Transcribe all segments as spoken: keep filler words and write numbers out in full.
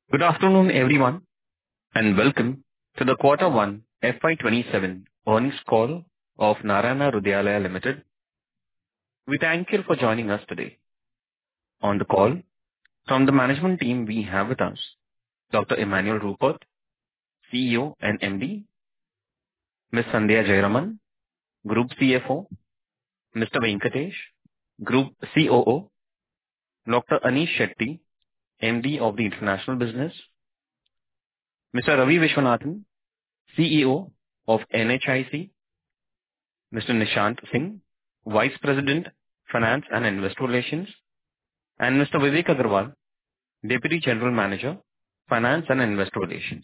Good afternoon, everyone, and welcome to the Quarter One F Y twenty-seven earnings call of Narayana Hrudayalaya Limited. We thank you for joining us today. On the call, from the management team, we have with us Doctor Emmanuel Rupert, C E O and M D, Miz Sandhya Jayaraman, Group C F O, Mister Venkatesh, Group C O O, Doctor Anish Shetty, M D of the International Business, Mister Ravi Vishwanathan, C E O of N H I C, Mister Nishant Singh, Vice President, Finance and Investor Relations, and Mister Vivek Agarwal, Deputy General Manager, Finance and Investor Relations.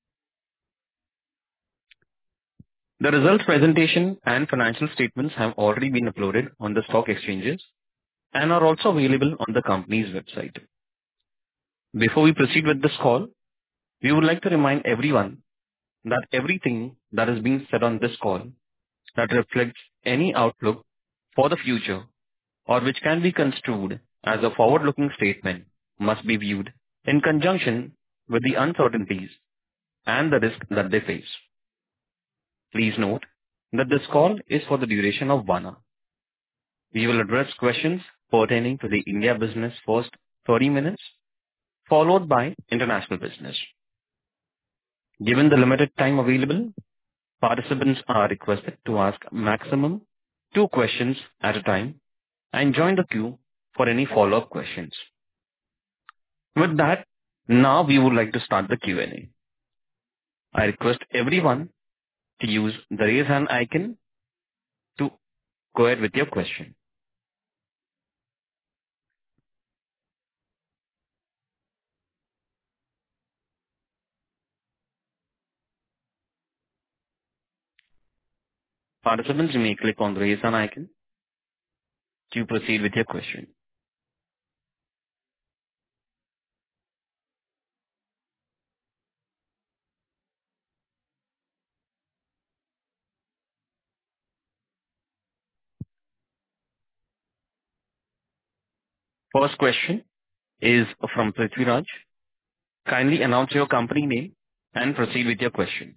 The results presentation and financial statements have already been uploaded on the stock exchanges and are also available on the company's website. Before we proceed with this call, we would like to remind everyone that everything that is being said on this call that reflects any outlook for the future or which can be construed as a forward-looking statement must be viewed in conjunction with the uncertainties and the risk that they face. Please note that this call is for the duration of one hour. We will address questions pertaining to the India business first thirty minutes, followed by international business. Given the limited time available, participants are requested to ask maximum two questions at a time and join the queue for any follow-up questions. With that, now we would like to start the Q and A. I request everyone to use the raise hand icon to go ahead with your question. Participants, you may click on the raise hand icon to proceed with your question. First question is from Prithviraj. Kindly announce your company name and proceed with your question.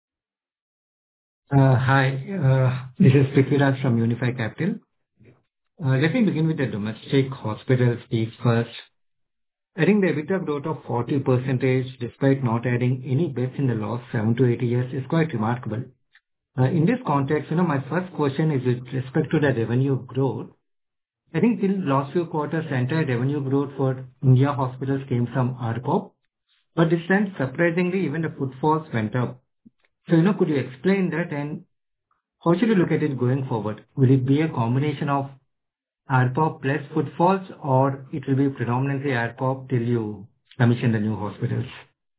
Uh, Hi, uh, this is Prithviraj from Unifi Capital. Uh, Let me begin with the domestic hospitals piece first. I think the EBITDA growth of forty percent despite not adding any beds in the last seven to eight years is quite remarkable. Uh, In this context, you know, my first question is with respect to the revenue growth. I think till last few quarters, the entire revenue growth for India hospitals came from R P O P, but this time, surprisingly, even the footfalls went up. So, you know, could you explain that, and how should you look at it going forward? Will it be a combination of R P O P plus footfalls, or it will be predominantly R P O P till you commission the new hospitals?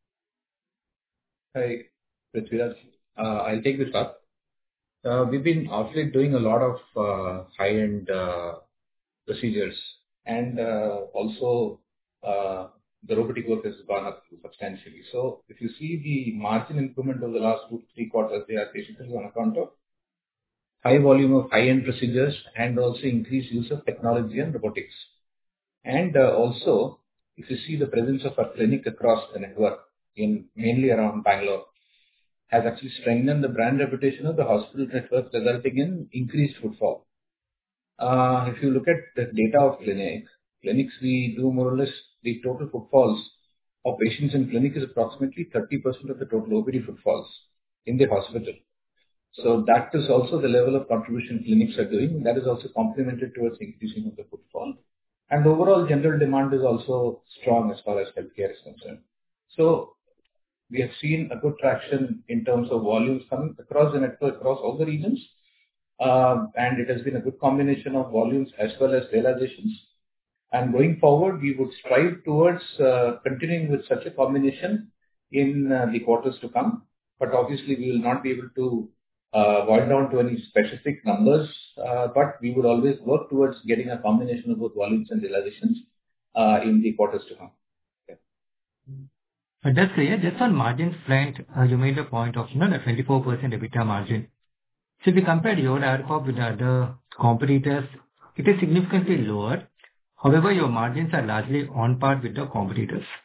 Hi, Prithviraj. Uh, I'll take this up. Uh, We've been actually doing a lot of uh, high-end uh, procedures, and uh, also uh, the robotic work has gone up substantially. So if you see the margin improvement over the last two to three quarters, they are basically on account of high volume of high-end procedures and also increased use of technology and robotics. And uh, also, if you see the presence of our clinic across the network, in mainly around Bangalore, has actually strengthened the brand reputation of the hospital network, resulting in increased footfall. Uh, if you look at the data of clinic, clinics, we do more or less the total footfalls of patients in clinic is approximately thirty percent of the total O P D footfalls in the hospital. So that is also the level of contribution clinics are doing. That is also complemented towards increasing of the footfall. And overall general demand is also strong as far as healthcare is concerned. So we have seen a good traction in terms of volumes coming across the network, across all the regions. Uh, and it has been a good combination of volumes as well as realizations. And going forward, we would strive towards uh, continuing with such a combination in uh, the quarters to come. But obviously, we will not be able to uh, boil down to any specific numbers, uh, but we would always work towards getting a combination of both volumes and realizations uh, in the quarters to come. Okay. But that's clear. Just on margin front, uh, you made a point of, you know, the twenty-four percent EBITDA margin. So if you compare your R P O P with the other competitors, it is significantly lower. However, your margins are largely on par with the competitors.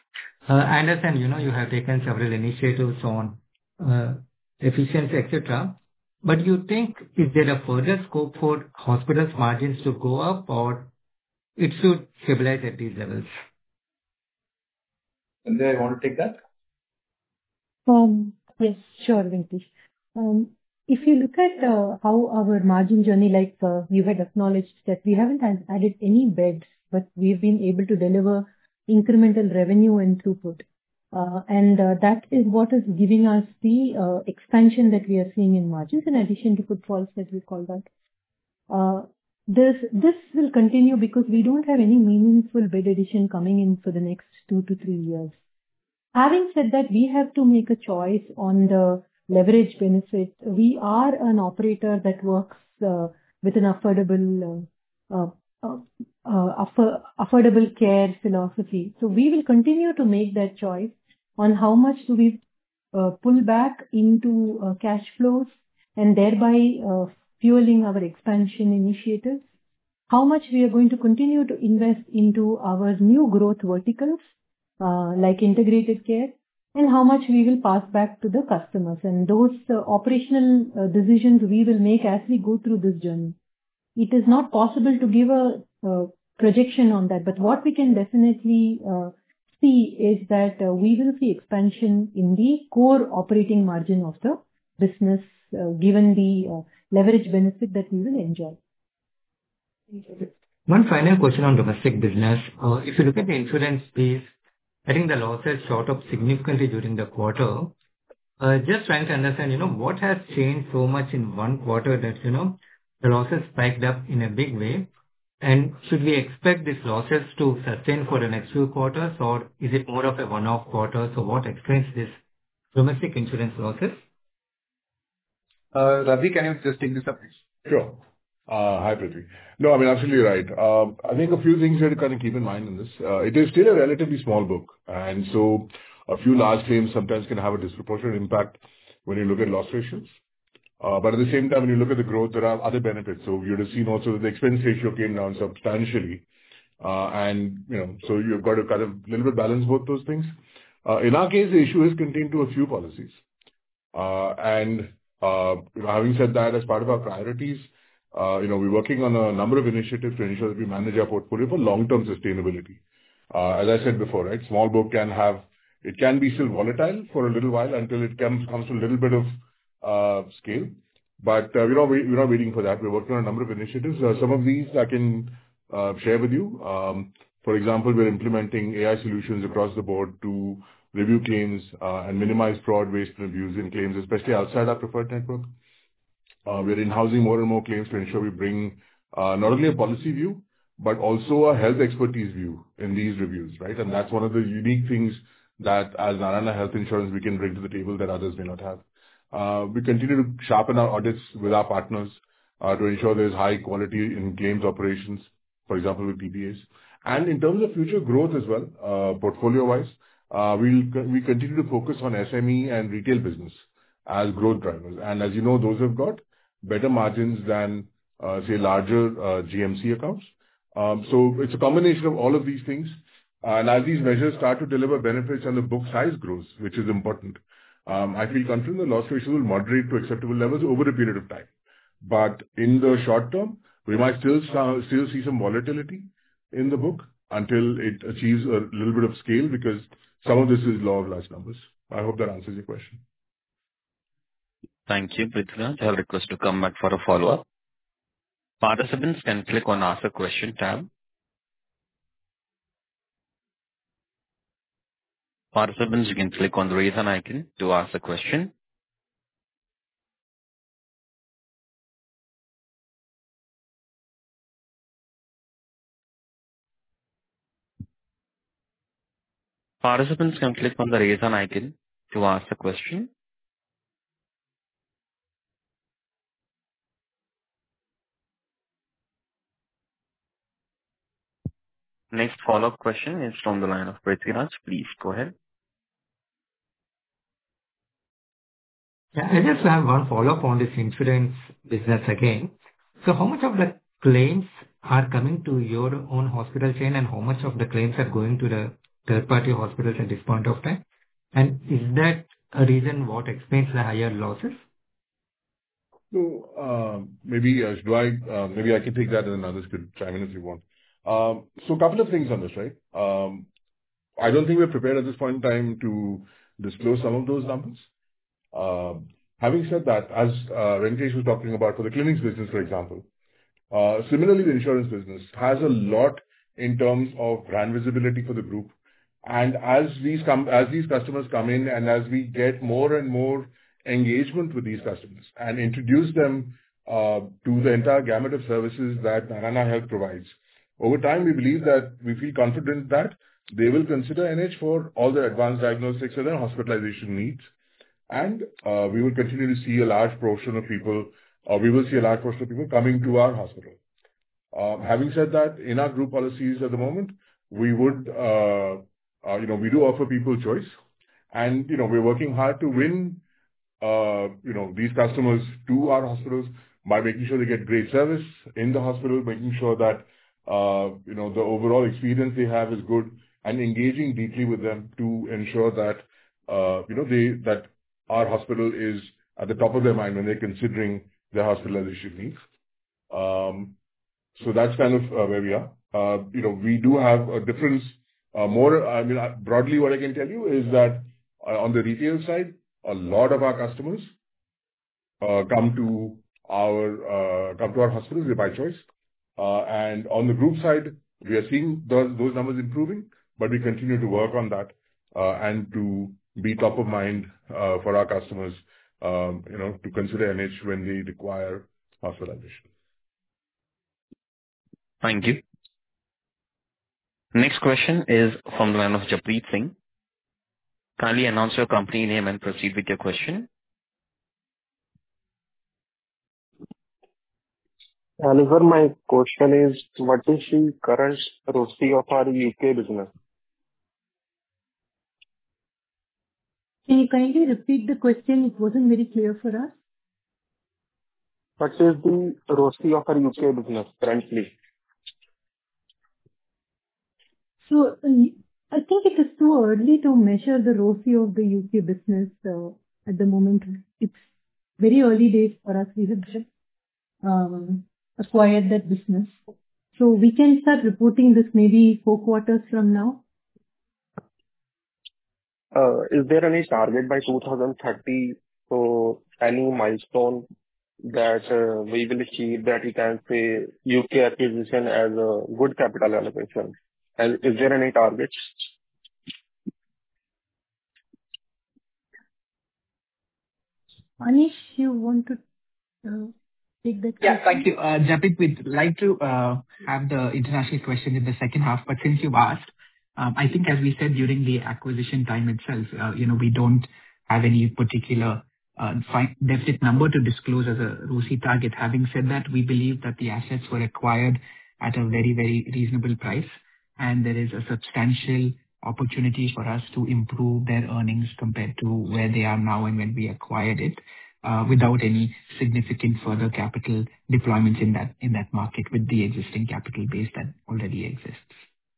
Uh, I understand, you know, you have taken several initiatives on uh, efficiency, et cetera. But you think, is there a further scope for hospitals' margins to go up, or it should stabilize at these levels? Sanjay, I want to take that. Um, Yes, sure, Venkatesh. Um, If you look at uh, how our margin journey, like uh, you had acknowledged that we haven't had- added any beds, but we've been able to deliver incremental revenue and throughput. Uh, And uh, that is what is giving us the uh, expansion that we are seeing in margins, in addition to footfalls that we call that. Uh, This this will continue because we don't have any meaningful bed addition coming in for the next two to three years. Having said that, we have to make a choice on the leverage benefit. We are an operator that works uh, with an affordable uh, uh, uh, uh, affo- affordable care philosophy. So we will continue to make that choice on how much do we uh, pull back into uh, cash flows and thereby uh, fueling our expansion initiatives, how much we are going to continue to invest into our new growth verticals, uh, like integrated care, and how much we will pass back to the customers. And those uh, operational uh, decisions we will make as we go through this journey. It is not possible to give a uh, projection on that, but what we can definitely uh, see is that uh, we will see expansion in the core operating margin of the business, uh, given the uh, leverage benefit that we will enjoy. One final question on domestic business. Uh, If you look at the insurance piece, I think the losses shot up significantly during the quarter. Uh, Just trying to understand, you know, what has changed so much in one quarter that, you know, the losses spiked up in a big way? And should we expect these losses to sustain for the next few quarters, or is it more of a one-off quarter? So what explains this domestic insurance losses? Uh, Ravi, can you just take this up, please? Sure. Uh, Hi, Prithvi. No, I mean, absolutely right. Um, I think a few things here to kind of keep in mind in this. Uh, It is still a relatively small book, and so a few large claims sometimes can have a disproportionate impact when you look at loss ratios. Uh, But at the same time, when you look at the growth, there are other benefits. So you'd have seen also that the expense ratio came down substantially. Uh, And, you know, so you've got to kind of a little bit balance both those things. Uh, In our case, the issue is contained to a few policies. Uh, And, uh, you know, having said that, as part of our priorities, uh, you know, we're working on a number of initiatives to ensure that we manage our portfolio for long-term sustainability. Uh, As I said before, right, small book can have... It can be still volatile for a little while until it comes comes to a little bit of uh, scale. But, uh, we're not wait- we're not waiting for that. We're working on a number of initiatives. Uh, Some of these I can uh, share with you. Um, For example, we're implementing A I solutions across the board to review claims uh, and minimize fraud, waste, and abuse in claims, especially outside our preferred network. Uh, We're in-housing more and more claims to ensure we bring uh, not only a policy view, but also a health expertise view in these reviews, right? And that's one of the unique things that as Narayana Health Insurance, we can bring to the table that others may not have. Uh, We continue to sharpen our audits with our partners uh, to ensure there's high quality in claims operations, for example, with P P As. And in terms of future growth as well, uh, portfolio-wise, uh, we'll co- we continue to focus on S M E and retail business as growth drivers. And as you know, those have got better margins than, uh, say, larger uh, G M C accounts. Um, So it's a combination of all of these things. And as these measures start to deliver benefits and the book size grows, which is important, um, I feel confident the loss ratio will moderate to acceptable levels over a period of time. But in the short term, we might still sa- still see some volatility in the book until it achieves a little bit of scale, because some of this is law of large numbers. I hope that answers your question. Thank you, Prithviraj. I'll request to come back for a follow-up. Participants can click on Ask a Question tab. Participants, you can click on the Raise Hand icon to ask a question. Participants can click on the Raise Hand icon to ask a question. Next follow-up question is from the line of Prithviraj. Please go ahead. Yeah, I just have one follow-up on this insurance business again. So how much of the claims are coming to your own hospital chain, and how much of the claims are going to the third-party hospitals at this point of time? And is that a reason what explains the higher losses? So, uh, maybe, uh, do I, uh, maybe I can take that, and then others could chime in if you want. Um, So a couple of things on this, right? Um, I don't think we're prepared at this point in time to disclose some of those numbers. Um, Having said that, as uh, Venkatesh was talking about for the clinics business, for example, uh, similarly, the insurance business has a lot in terms of brand visibility for the group. And as these come, as these customers come in, and as we get more and more engagement with these customers and introduce them uh, to the entire gamut of services that Narayana Health provides, over time, we believe that we feel confident that they will consider N H for all their advanced diagnostics and their hospitalization needs. And uh, we will continue to see a large portion of people, or we will see a large portion of people coming to our hospital. Uh, Having said that, in our group policies at the moment, we would, uh, uh, you know, we do offer people choice. And, you know, we're working hard to win, uh, you know, these customers to our hospitals by making sure they get great service in the hospital, making sure that, uh, you know, the overall experience they have is good, and engaging deeply with them to ensure that, uh, you know, they, that our hospital is at the top of their mind when they're considering their hospitalization needs. Um, So that's kind of uh, where we are. Uh, You know, we do have a difference, uh, more, I mean, uh, broadly, what I can tell you is that, uh, on the retail side, a lot of our customers uh, come to our uh, come to our hospitals by choice. Uh, And on the group side, we are seeing those those numbers improving, but we continue to work on that, uh, and to be top of mind uh, for our customers, um, you know, to consider N H when they require hospitalization. Thank you. Next question is from the line of Japreet Singh. Kindly announce your company name and proceed with your question. Oliver, my question is, what is the current R O C E of our U K business? Can you kindly repeat the question? It wasn't very clear for us. What is the R O C E of our U K business currently? So uh, I think it is too early to measure the R O C E of the U K business uh, at the moment. It's very early days for us. We have just um, acquired that business. So we can start reporting this maybe four quarters from now. Uh, Is there any target by two thousand thirty, so any milestone that uh, we will achieve that we can say U K acquisition as a good capital allocation? And is there any targets? Anish, you want to uh, take that Yeah, question? thank you. Uh, Japit, we'd like to uh, have the international question in the second half, but since you've asked, um, I think as we said during the acquisition time itself, uh, you know, we don't have any particular uh, fi- definite number to disclose as a R O C E target. Having said that, we believe that the assets were acquired at a very, very reasonable price, and there is a substantial opportunity for us to improve their earnings compared to where they are now and when we acquired it, uh, without any significant further capital deployments in that in that market with the existing capital base that already exists.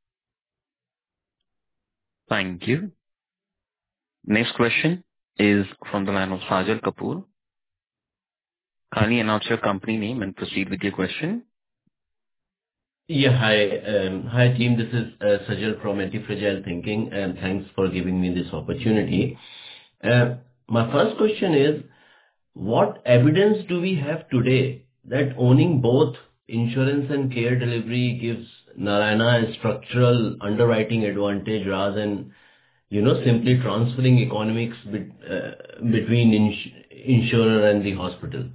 Thank you. Next question is from the line of Sajal Kapoor. Kindly announce your company name and proceed with your question. Yeah, hi. Um, hi, team. This is uh, Sajal from Anti-Fragile Thinking, and thanks for giving me this opportunity. Uh, my first question is, what evidence do we have today that owning both insurance and care delivery gives Narayana a structural underwriting advantage rather than, you know, simply transferring economics bet, uh, between ins- insurer and the hospital?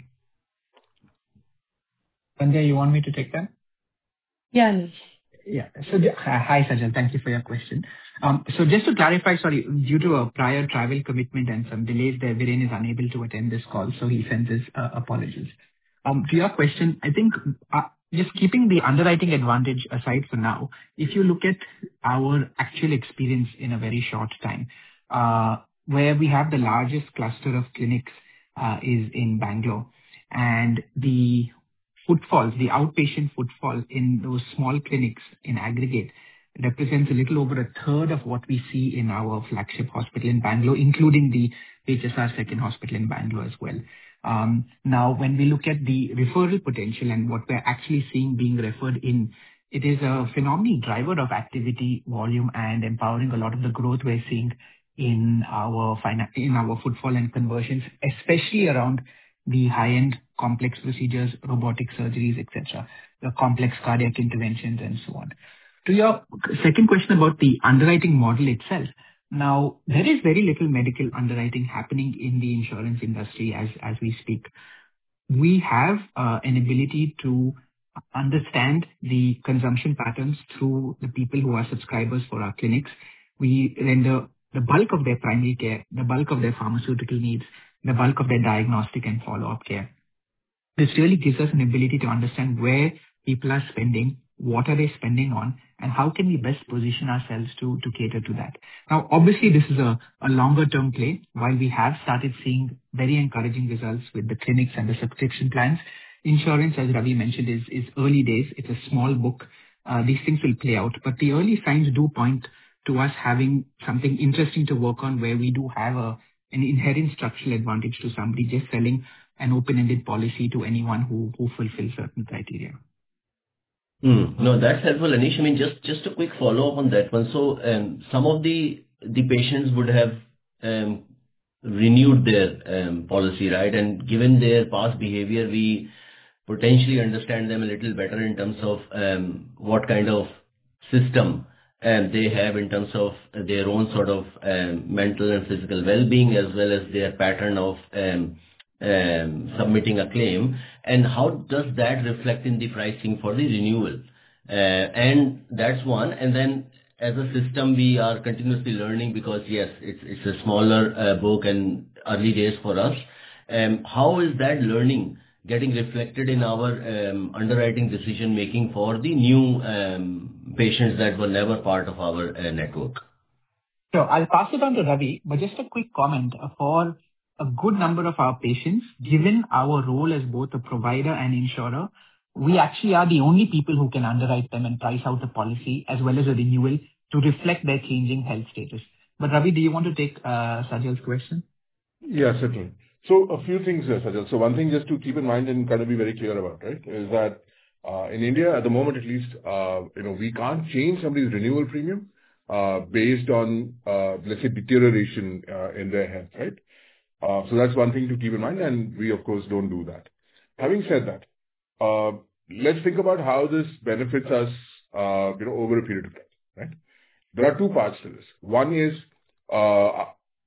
Sanjay, you want me to take that? Yeah, Anish. Yeah. So, ju- hi, hi, Sajal. Thank you for your question. Um, So just to clarify, sorry, due to a prior travel commitment and some delays there, Viren is unable to attend this call, so he sends his uh, apologies. Um, To your question, I think, uh, just keeping the underwriting advantage aside for now, if you look at our actual experience in a very short time, uh, where we have the largest cluster of clinics uh, is in Bangalore, and the footfalls, the outpatient footfall in those small clinics in aggregate represents a little over a third of what we see in our flagship hospital in Bangalore, including the H S R second hospital in Bangalore as well. Um, now, when we look at the referral potential and what we're actually seeing being referred in, it is a phenomenal driver of activity, volume, and empowering a lot of the growth we're seeing in our fina- in our footfall and conversions, especially around the high-end complex procedures, robotic surgeries, et cetera, the complex cardiac interventions, and so on. To your second question about the underwriting model itself, now there is very little medical underwriting happening in the insurance industry as as we speak. We have uh, an ability to understand the consumption patterns through the people who are subscribers for our clinics. We render the bulk of their primary care, the bulk of their pharmaceutical needs, the bulk of their diagnostic and follow-up care. This really gives us an ability to understand where people are spending, what are they spending on, and how can we best position ourselves to, to cater to that. Now, obviously, this is a, a longer-term play. While we have started seeing very encouraging results with the clinics and the subscription plans, insurance, as Ravi mentioned, is, is early days. It's a small book. Uh, these things will play out. But the early signs do point to us having something interesting to work on where we do have a, an inherent structural advantage to somebody just selling an open-ended policy to anyone who, who fulfills certain criteria. Mm, no, that's helpful, Anish. I mean, just, just a quick follow-up on that one. So, um, some of the, the patients would have um, renewed their um, policy, right? And given their past behavior, we potentially understand them a little better in terms of um, what kind of system um, they have in terms of their own sort of um, mental and physical well-being, as well as their pattern of um, um, submitting a claim, and how does that reflect in the pricing for the renewal? Uh, and that's one. And then as a system, we are continuously learning because yes, it's it's a smaller uh, book and early days for us. Um, how is that learning getting reflected in our um, underwriting decision making for the new um, patients that were never part of our uh, network? So I'll pass it on to Ravi, but just a quick comment uh, for a good number of our patients, given our role as both a provider and insurer, we actually are the only people who can underwrite them and price out the policy as well as a renewal to reflect their changing health status. But Ravi, do you want to take uh, Sajal's question? Yeah, certainly. So a few things here, Sajal. So one thing just to keep in mind and kind of be very clear about, right, is that uh, in India, at the moment at least, uh, you know, we can't change somebody's renewal premium uh, based on, uh, let's say, deterioration uh, in their health, right? Uh, so that's one thing to keep in mind, and we, of course, don't do that. Having said that, uh, let's think about how this benefits us, uh, you know, over a period of time, right? There are two parts to this. One is, uh,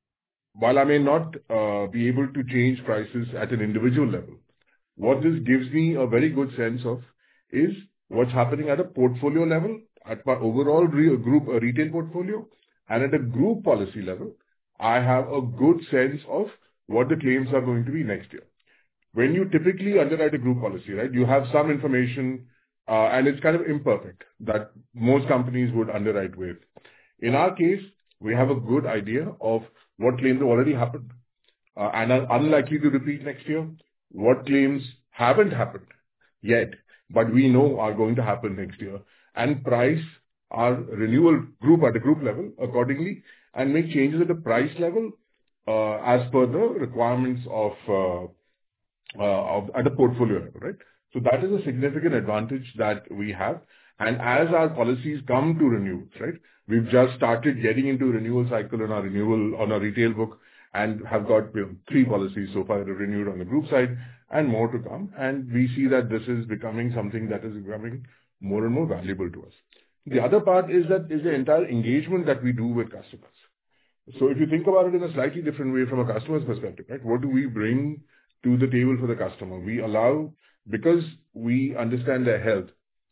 while I may not uh, be able to change prices at an individual level, what this gives me a very good sense of is what's happening at a portfolio level, at my overall re- group uh, retail portfolio, and at a group policy level, I have a good sense of what the claims are going to be next year. When you typically underwrite a group policy, right, you have some information, uh, and it's kind of imperfect, that most companies would underwrite with. In our case, we have a good idea of what claims have already happened uh, and are unlikely to repeat next year, what claims haven't happened yet, but we know are going to happen next year, and price our renewal group at the group level accordingly, and make changes at the price level uh, as per the requirements of, uh, uh, of at the portfolio level, right? So that is a significant advantage that we have. And as our policies come to renewals, right, we've just started getting into renewal cycle on our renewal on our retail book and have got, you know, three policies so far that are renewed on the group side and more to come. And we see that this is becoming something that is becoming more and more valuable to us. The other part is that is the entire engagement that we do with customers. So if you think about it in a slightly different way from a customer's perspective, right, what do we bring to the table for the customer? We allow, because we understand their health,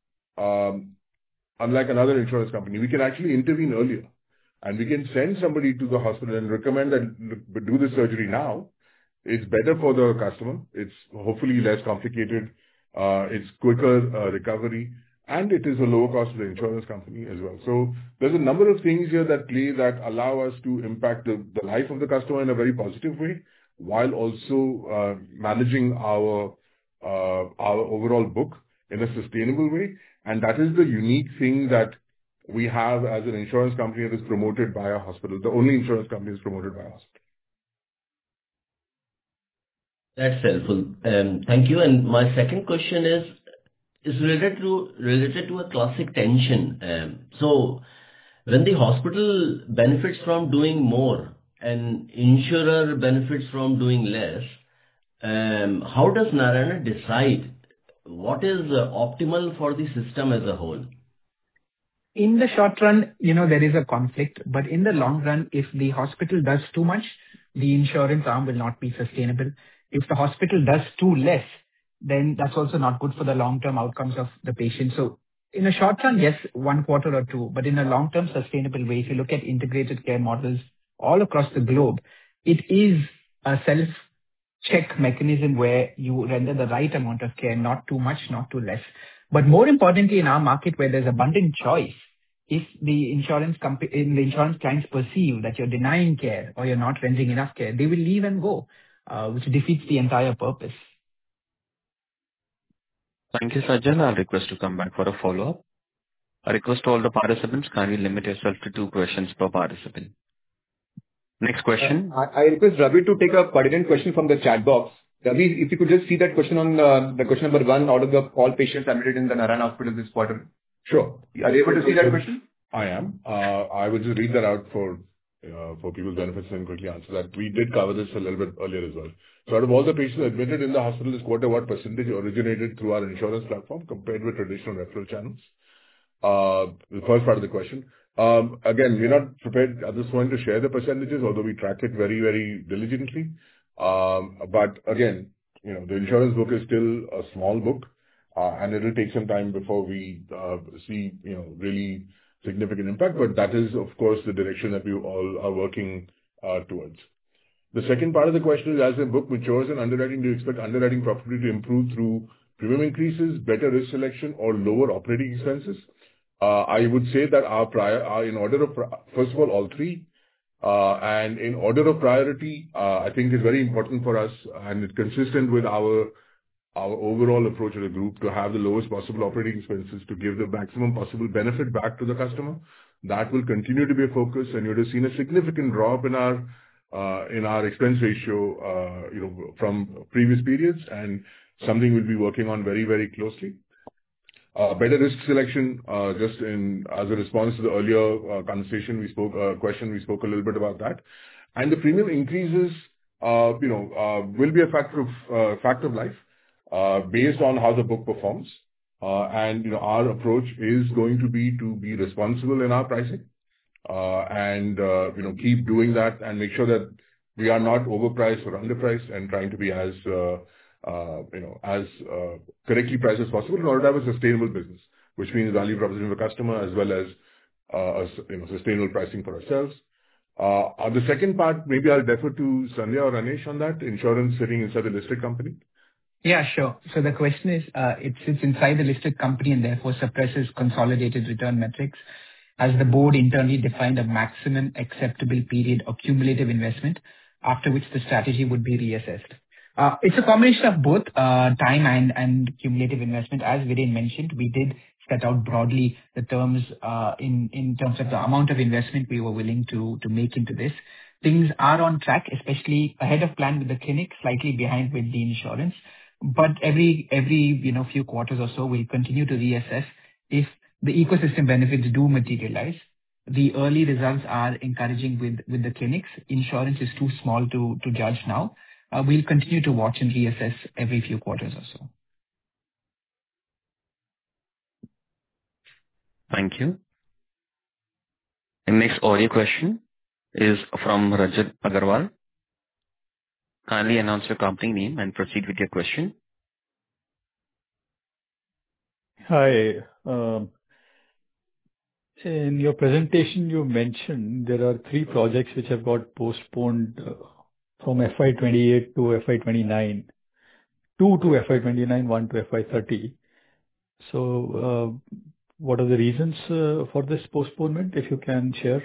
um, unlike another insurance company, we can actually intervene earlier. And we can send somebody to the hospital and recommend that do the surgery now. It's better for the customer. It's hopefully less complicated. Uh, it's quicker uh, recovery. And it is a lower cost for the insurance company as well. So there's a number of things here that play that allow us to impact the, the life of the customer in a very positive way, while also uh, managing our uh, our overall book in a sustainable way. And that is the unique thing that we have as an insurance company that is promoted by a hospital. The only insurance company is promoted by a hospital. That's helpful. Um, Thank you. And my second question is is related to related to a classic tension. Um, So when the hospital benefits from doing more and insurer benefits from doing less, um, how does Narayana decide what is uh, optimal for the system as a whole? In the short run, you know, there is a conflict, but in the long run, if the hospital does too much, the insurance arm will not be sustainable. If the hospital does too less, then that's also not good for the long-term outcomes of the patient. So in a short run, yes, one quarter or two, but in a long-term sustainable way, if you look at integrated care models all across the globe, it is a self-check mechanism where you render the right amount of care, not too much, not too less. But more importantly, in our market where there's abundant choice, if the insurance company, the insurance clients perceive that you're denying care or you're not rendering enough care, they will leave and go, uh, which defeats the entire purpose. Thank you, Sajal. I'll request to come back for a follow-up. I request all the participants kindly limit yourself to two questions per participant. Next question. Uh, I, I request Ravi to take a pertinent question from the chat box. Ravi, if you could just see that question on uh, the question number one out of the all patients admitted in the Narayana Hospital this quarter. Sure. Are you able to see that question? I am. Uh, I would just read that out for uh, for people's benefits and quickly answer that. We did cover this a little bit earlier as well. So out of all the patients admitted in the hospital this quarter, what percentage originated through our insurance platform compared with traditional referral channels? Uh, the first part of the question. Um, again, we're not prepared at this point to share the percentages, although we track it very, very diligently. Um, but again, you know, the insurance book is still a small book, uh, and it'll take some time before we uh, see, you know, really significant impact. But that is, of course, the direction that we all are working uh, towards. The second part of the question is, as the book matures in underwriting, do you expect underwriting profitability to improve through premium increases, better risk selection, or lower operating expenses? Uh, I would say that our prior, our in order of, first of all, all three, uh, and in order of priority, uh, I think it's very important for us, and it's consistent with our our overall approach as a group to have the lowest possible operating expenses to give the maximum possible benefit back to the customer. That will continue to be a focus, and you would have seen a significant drop in our uh, in our expense ratio, uh, you know, from previous periods, and something we'll be working on very, very closely. Uh, better risk selection, uh, just in as a response to the earlier uh, conversation we spoke, uh, question, we spoke a little bit about that. And the premium increases, uh, you know, uh, will be a factor of uh, fact of life, uh, based on how the book performs. Uh, and, you know, our approach is going to be to be responsible in our pricing, uh, and, uh, you know, keep doing that and make sure that we are not overpriced or underpriced, and trying to be as, uh, Uh, you know, as uh, correctly priced as possible in order to have a sustainable business, which means value proposition for customer as well as uh, a, you know, sustainable pricing for ourselves. Uh, on the second part, maybe I'll defer to Sandhya or Anesh on that, insurance sitting inside the listed company. Yeah, sure. So the question is, uh, it sits inside the listed company and therefore suppresses consolidated return metrics. As the board internally defined a maximum acceptable period of cumulative investment, after which the strategy would be reassessed. Uh, It's a combination of both uh, time and and cumulative investment. As Viren mentioned, we did set out broadly the terms uh, in in terms of the amount of investment we were willing to to make into this. Things are on track, especially ahead of plan with the clinic, slightly behind with the insurance. But every every you know few quarters or so, we'll continue to reassess if the ecosystem benefits do materialize. The early results are encouraging with with the clinics. Insurance is too small to to judge now. Uh, we'll continue to watch and reassess every few quarters or so. Thank you. The next audio question is from Rajat Agarwal. Kindly announce your company name and proceed with your question. Hi. Um, in your presentation, you mentioned there are three projects which have got postponed uh, from F Y twenty-eight to F Y twenty-nine, two to F Y twenty-nine, one to F Y thirty. So, uh, what are the reasons uh, for this postponement, if you can share?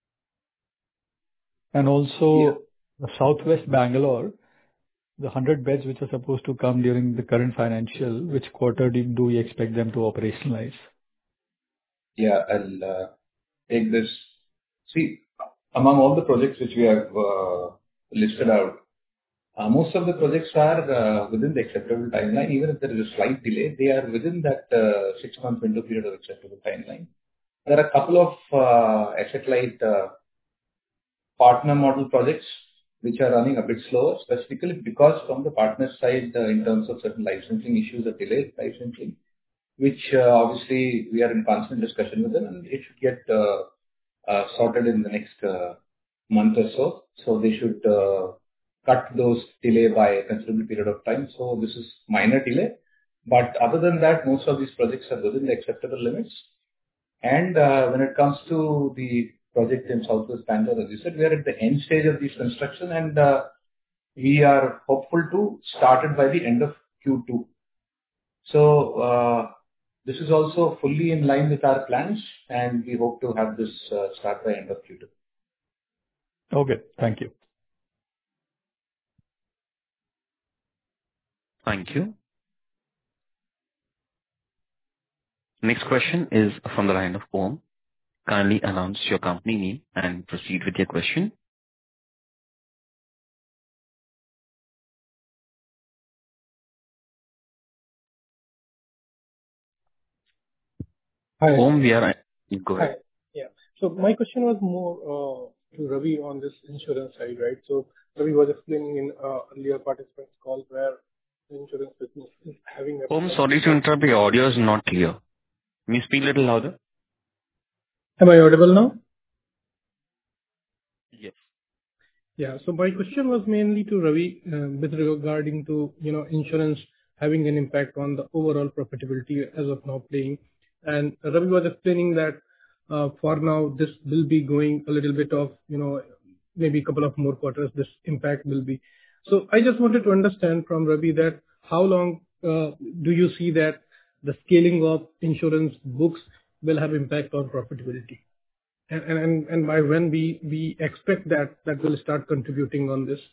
And also, yeah. Southwest Bangalore, the one hundred beds which are supposed to come during the current financial, which quarter do, do we expect them to operationalize? Yeah, I'll uh, take this. See, among all the projects which we have uh, listed out, uh, most of the projects are uh, within the acceptable timeline. Even if there is a slight delay, they are within that uh, six-month window period of acceptable timeline. There are a couple of uh, asset-light uh, partner model projects which are running a bit slower, specifically because from the partner side, uh, in terms of certain licensing issues or delayed licensing, which uh, obviously we are in constant discussion with them, and it should get uh, uh, sorted in the next uh, month or so. So they should uh, cut those delay by a considerable period of time. So this is minor delay, but other than that, most of these projects are within the acceptable limits. And uh, when it comes to the project in Southwest Bangalore, as you said, we are at the end stage of this construction, and uh, we are hopeful to start it by the end of Q two. So uh, this is also fully in line with our plans, and we hope to have this uh, start by end of Q two. Okay, thank you. Thank you. Next question is from the line of Om. Kindly announce your company name and proceed with your question. Hi. Om, we are... Go ahead. Hi. Yeah. So my question was more uh, to Ravi on this insurance side, right? So Ravi was explaining in uh, earlier participants' call where the insurance business is having a... Om, sorry to interrupt, your audio is not clear. Can you speak a little louder? Am I audible now? Yes. Yeah. So my question was mainly to Ravi uh, with regarding to, you know, insurance having an impact on the overall profitability as of now playing. And Ravi was explaining that uh, for now, this will be going a little bit of, you know, maybe a couple of more quarters, this impact will be. So I just wanted to understand from Ravi that how long uh, do you see that the scaling of insurance books will have impact on profitability? And and and by when we we expect that that will start contributing on this?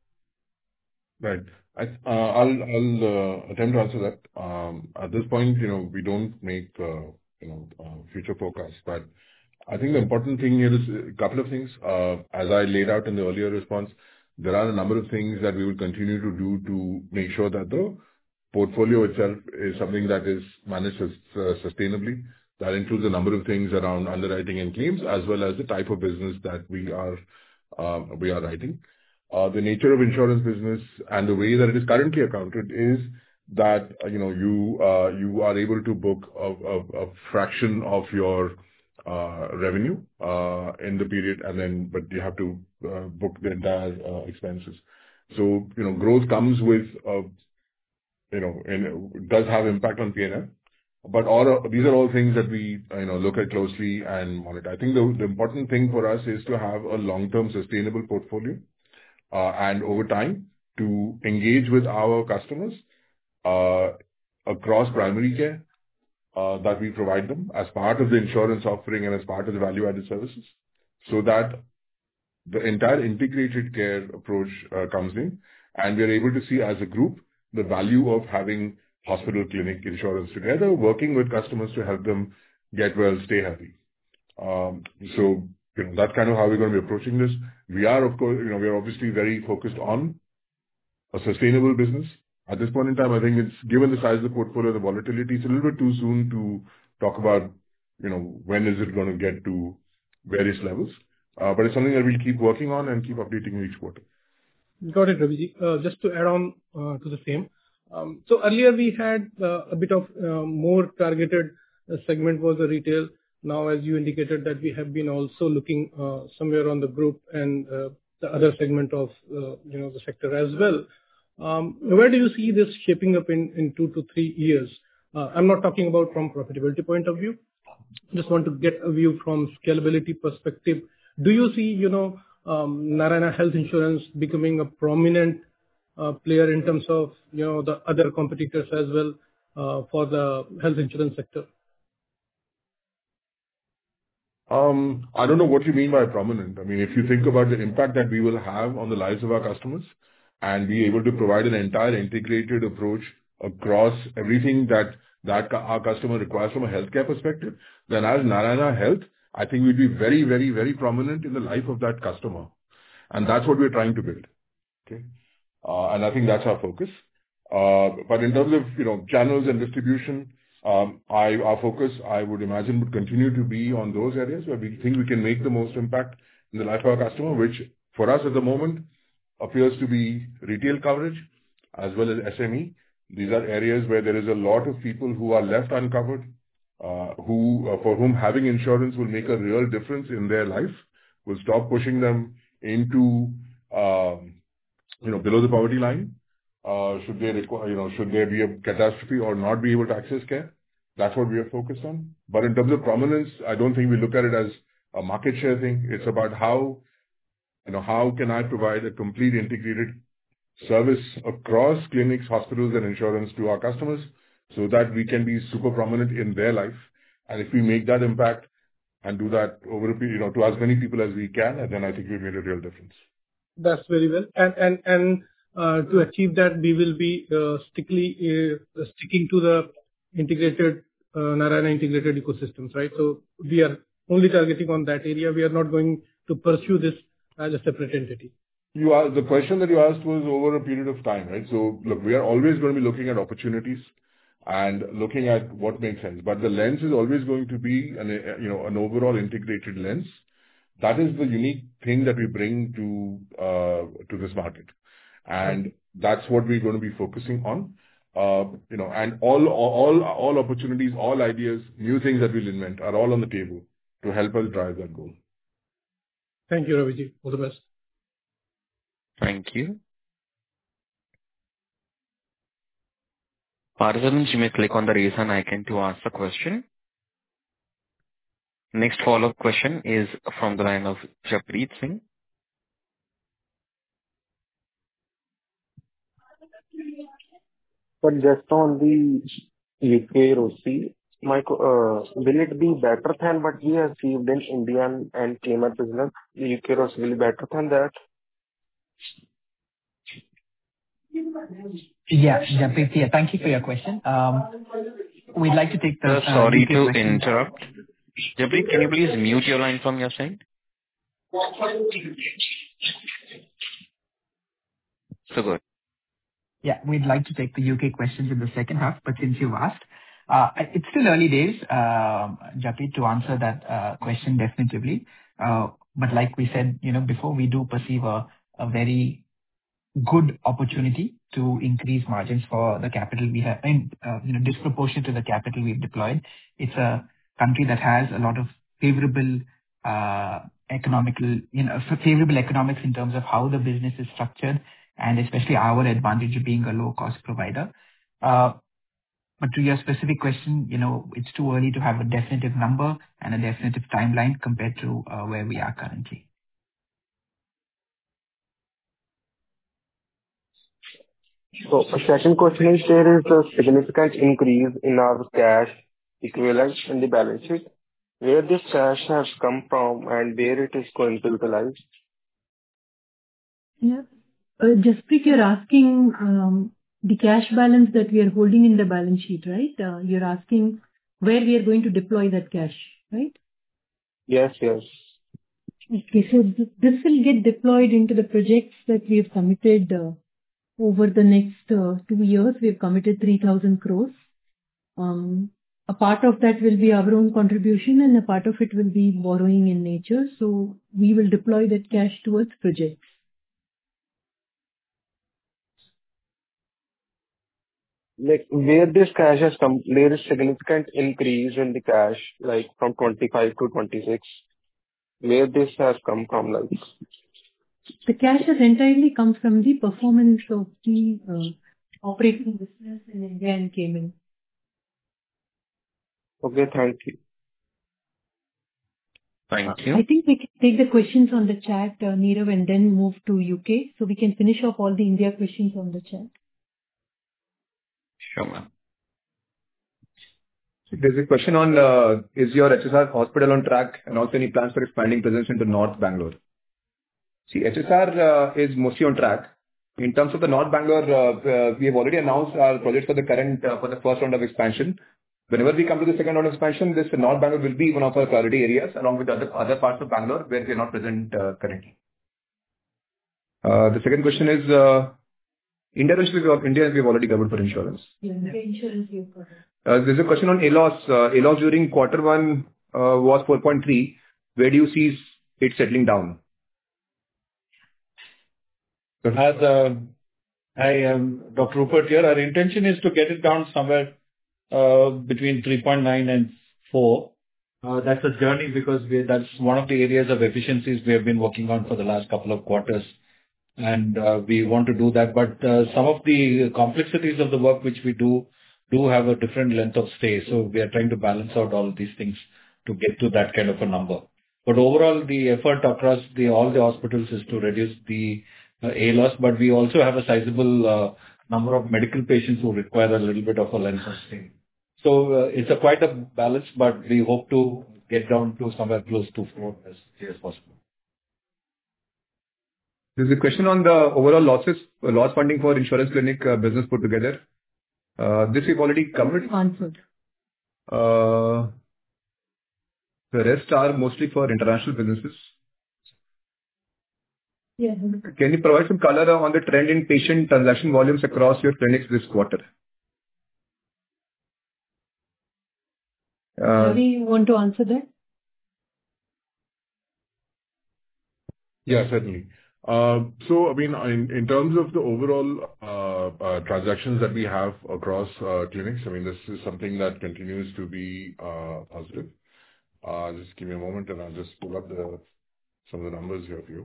Right. I, uh, I'll I'll uh, attempt to answer that. Um, At this point, you know, we don't make, uh, you know, uh, future forecasts, but I think the important thing here is a couple of things. Uh, As I laid out in the earlier response, there are a number of things that we will continue to do to make sure that the portfolio itself is something that is managed sus- uh, sustainably. That includes a number of things around underwriting and claims, as well as the type of business that we are uh, we are writing. Uh, The nature of insurance business and the way that it is currently accounted is that, uh, you know, you uh, you are able to book a a- a fraction of your uh, revenue uh, in the period, and then but you have to uh, book the entire uh, expenses. So, you know, growth comes with, uh, you know, and it does have impact on P and L. But all of these are all things that we, you know, look at closely and monitor. I think the the important thing for us is to have a long-term sustainable portfolio, uh, and over time, to engage with our customers uh, across primary care uh, that we provide them as part of the insurance offering and as part of the value-added services, so that the entire integrated care approach uh, comes in, and we are able to see as a group the value of having hospital, clinic, insurance together, working with customers to help them get well, stay healthy. Um, So, you know, that's kind of how we're going to be approaching this. We are, of course, you know, we are obviously very focused on a sustainable business. At this point in time, I think it's, given the size of the portfolio, the volatility, it's a little bit too soon to talk about, you know, when is it gonna get to various levels. Uh, But it's something that we'll keep working on and keep updating you each quarter. Got it, Ravi. Uh, Just to add on uh, to the same. Um, So earlier we had uh, a bit of uh, more targeted uh, segment was the retail. Now, as you indicated, that we have been also looking uh, somewhere on the group and uh, the other segment of, uh, you know, the sector as well. Um, Where do you see this shaping up in in two to three years? Uh, I'm not talking about from profitability point of view. Just want to get a view from scalability perspective. Do you see, you know, um, Narayana Health Insurance becoming a prominent uh, player in terms of, you know, the other competitors as well, uh, for the health insurance sector? Um, I don't know what you mean by prominent. I mean, if you think about the impact that we will have on the lives of our customers and be able to provide an entire integrated approach across everything that that our customer requires from a healthcare perspective, then as Narayana Health, I think we'll be very, very, very prominent in the life of that customer. And that's what we're trying to build. Okay. Uh, and I think that's our focus. Uh, but in terms of, you know, channels and distribution, um, I, our focus, I would imagine, would continue to be on those areas where we think we can make the most impact in the life of our customer, which for us at the moment appears to be retail coverage as well as S M E. These are areas where there is a lot of people who are left uncovered, uh, who, uh, for whom having insurance will make a real difference in their life, will stop pushing them into, um, you know, below the poverty line. Uh, should they require, you know, should there be a catastrophe or not be able to access care? That's what we are focused on. But in terms of prominence, I don't think we look at it as a market share thing. It's about how, you know, how can I provide a complete integrated service across clinics, hospitals, and insurance to our customers so that we can be super prominent in their life. And if we make that impact and do that over a period, you know, to as many people as we can, and then I think we've made a real difference. That's very well. And and and uh, to achieve that, we will be uh, strictly uh, sticking to the integrated uh, Narayana integrated ecosystems, right? So we are only targeting on that area. We are not going to pursue this as a separate entity. You are, the question that you asked was over a period of time, right? So look, we are always going to be looking at opportunities and looking at what makes sense. But the lens is always going to be an, you know, an overall integrated lens. That is the unique thing that we bring to, uh, to this market. And that's what we're going to be focusing on. Uh, you know, and all, all, all opportunities, all ideas, new things that we'll invent are all on the table to help us drive that goal. Thank you, Raviji. All the best. Thank you. Participants, you may click on the raise hand icon to ask the question. Next follow-up question is from the line of Jappreet Singh. But just on the U K R O C, my, uh, will it be better than what we have achieved in Indian and Cayman business? The U K R O C will be better than that? Yeah, Jappreet, yeah, thank you for your question. Um, we'd like to take the... Uh, sorry U K to question. interrupt. Jappreet, can you please mute your line from your side? So good. Yeah, we'd like to take the U K questions in the second half, but since you've asked, uh, it's still early days, uh, Jappreet, to answer that uh, question definitively. Uh, but like we said, you know, before, we do perceive a, a very good opportunity to increase margins for the capital we have, and uh, you know, disproportionate to the capital we've deployed. It's a country that has a lot of favorable uh, economical, you know, favorable economics in terms of how the business is structured, and especially our advantage of being a low-cost provider. Uh, but to your specific question, you know, it's too early to have a definitive number and a definitive timeline compared to uh, where we are currently. So a second question is, there is a significant increase in our cash equivalents in the balance sheet. Where this cash has come from and where it is going to utilize? Yeah. Uh, Jaspreet, you're asking um, the cash balance that we are holding in the balance sheet, right? Uh, you're asking where we are going to deploy that cash, right? Yes, yes. Okay, so th- this will get deployed into the projects that we have committed uh, over the next uh, two years. We have committed three thousand crores. Um, a part of that will be our own contribution and a part of it will be borrowing in nature. So we will deploy that cash towards projects. Like where this cash has come, there is significant increase in the cash, like from twenty-five to twenty-six. Where this has come from, like? The cash has entirely come from the performance of the uh, operating business in India and Cayman. Okay, thank you. Thank you. I think we can take the questions on the chat, uh, Nirav, and then move to U K. So we can finish off all the India questions on the chat. Sure, ma'am. There's a question on, uh, is your H S R hospital on track, and also any plans for expanding presence into North Bangalore? See, H S R uh, is mostly on track. In terms of the North Bangalore, uh, uh, we have already announced our project for the current, uh, for the first round of expansion. Whenever we come to the second round of expansion, this North Bangalore will be one of our priority areas, along with other, other parts of Bangalore where we are not present uh, currently. Uh, the second question is, uh, India, India we've already covered for insurance. Yeah, insurance you've covered. Uh, there's a question on A L O S. Uh, A L O S during quarter one uh, was four point three. Where do you see it settling down? As uh, I am Doctor Rupert here, our intention is to get it down somewhere uh, between three point nine and four. Uh, that's a journey because we, that's one of the areas of efficiencies we have been working on for the last couple of quarters. And uh, we want to do that. But uh, some of the complexities of the work which we do do have a different length of stay. So we are trying to balance out all of these things to get to that kind of a number. But overall, the effort across the all the hospitals is to reduce the uh, A L O S, but we also have a sizable uh, number of medical patients who require a little bit of a length of stay. So uh, it's a quite a balance, but we hope to get down to somewhere close to four as soon as possible. There's a question on the overall losses, uh, loss funding for insurance clinic uh, business put together. Uh, this we've already covered. Answered. Uh, the rest are mostly for international businesses. Yeah. Can you provide some color on the trend in patient transaction volumes across your clinics this quarter? Uh, Do you want to answer that? Yeah, certainly. Uh, So, I mean, in in terms of the overall uh, uh, transactions that we have across uh, clinics, I mean, this is something that continues to be uh, positive. Uh, Just give me a moment, and I'll just pull up the some of the numbers here for you.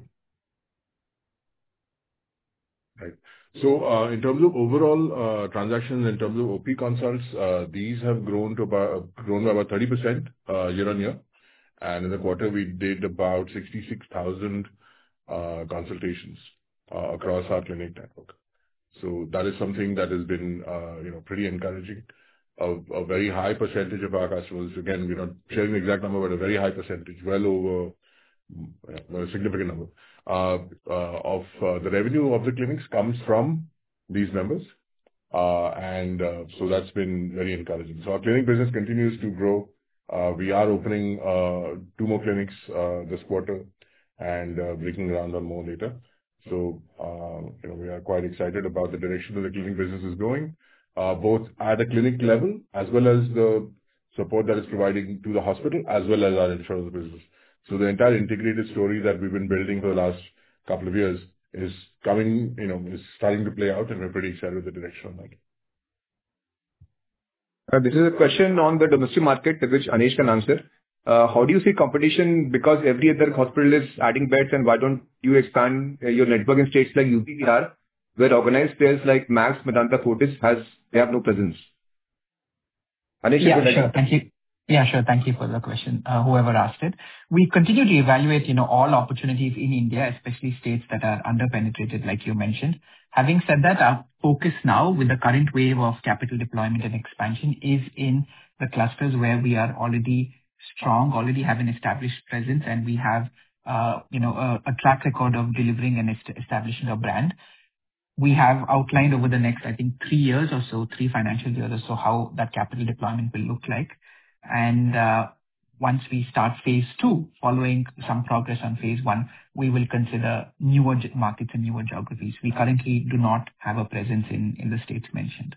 Right. So, uh, in terms of overall uh, transactions, in terms of O P consults, uh, these have grown to about grown by about thirty percent uh, year-on-year. And in the quarter, we did about sixty-six thousand uh, consultations uh, across our clinic network. So that is something that has been, uh, you know, pretty encouraging. A a very high percentage of our customers, again, we're not sharing the exact number, but a very high percentage, well over a significant number, uh, uh, of uh, the revenue of the clinics comes from these members. Uh, And uh, so that's been very encouraging. So our clinic business continues to grow. Uh, We are opening uh, two more clinics uh, this quarter and uh, breaking ground on more later. So, uh, you know, we are quite excited about the direction that the clinic business is going, uh, both at a clinic level as well as the support that it's providing to the hospital, as well as our insurance business. So the entire integrated story that we've been building for the last couple of years is coming, you know, is starting to play out, and we're pretty excited with the direction on that. Uh, This is a question on the domestic market, which Anish can answer. Uh, How do you see competition? Because every other hospital is adding beds, and why don't you expand uh, your network in states like U P, Bihar, where organized players like Max, Medanta, Fortis has they have no presence? Anish, Yeah, you would like sure. to- Thank you. Yeah, sure. Thank you for the question, uh, whoever asked it. We continue to evaluate, you know, all opportunities in India, especially states that are under-penetrated, like you mentioned. Having said that, our focus now with the current wave of capital deployment and expansion is in the clusters where we are already strong, already have an established presence, and we have, uh, you know, a a track record of delivering and est- establishing a brand. We have outlined over the next, I think, three years or so, three financial years or so, how that capital deployment will look like. And uh, once we start phase two, following some progress on phase one, we will consider newer ge- markets and newer geographies. We currently do not have a presence in in the states mentioned.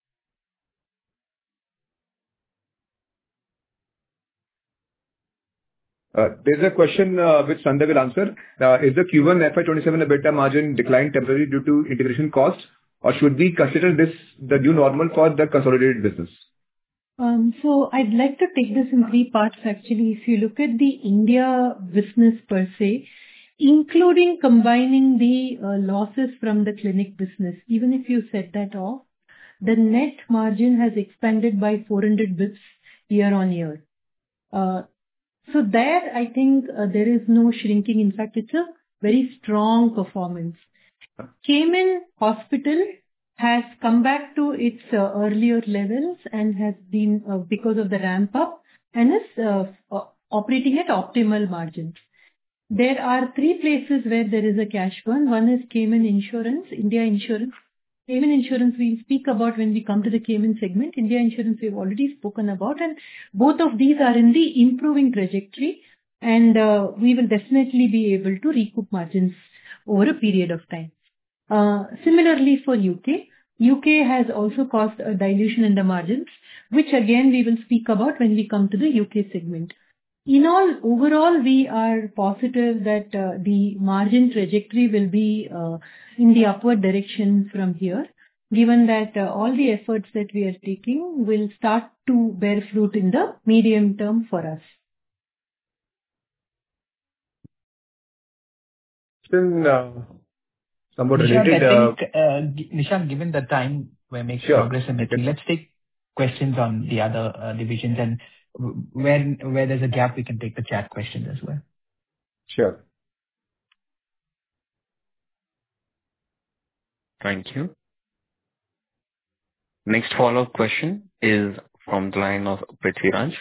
Uh, There's a question uh, which Sanjay will answer. Uh, Is the Q one F Y twenty-seven EBITDA margin decline temporary due to integration costs, or should we consider this the new normal for the consolidated business? Um, So I'd like to take this in three parts, actually. If you look at the India business per se, including combining the uh, losses from the clinic business, even if you set that off, the net margin has expanded by four hundred basis points year-on-year. Uh, So there, I think, uh, there is no shrinking. In fact, it's a very strong performance. Cayman Hospital has come back to its uh, earlier levels and has been, uh, because of the ramp up, and is uh, uh, operating at optimal margins. There are three places where there is a cash burn. One is Cayman Insurance, India Insurance. Cayman Insurance we'll speak about when we come to the Cayman segment. India Insurance we've already spoken about, and both of these are in the improving trajectory, and uh, we will definitely be able to recoup margins over a period of time. Uh, Similarly for U K, U K has also caused a dilution in the margins, which again we will speak about when we come to the U K segment. In all, overall, we are positive that uh, the margin trajectory will be uh, in the upward direction from here, given that uh, all the efforts that we are taking will start to bear fruit in the medium term for us. Still, uh, somewhat Nishant, related. I uh, think, uh, gi- Nishant, given the time we're making Sure. progress in between, let's take questions on the other uh, divisions, and w- where where there's a gap, we can take the chat questions as well. Sure. Thank you. Next follow-up question is from the line of Prithviraj.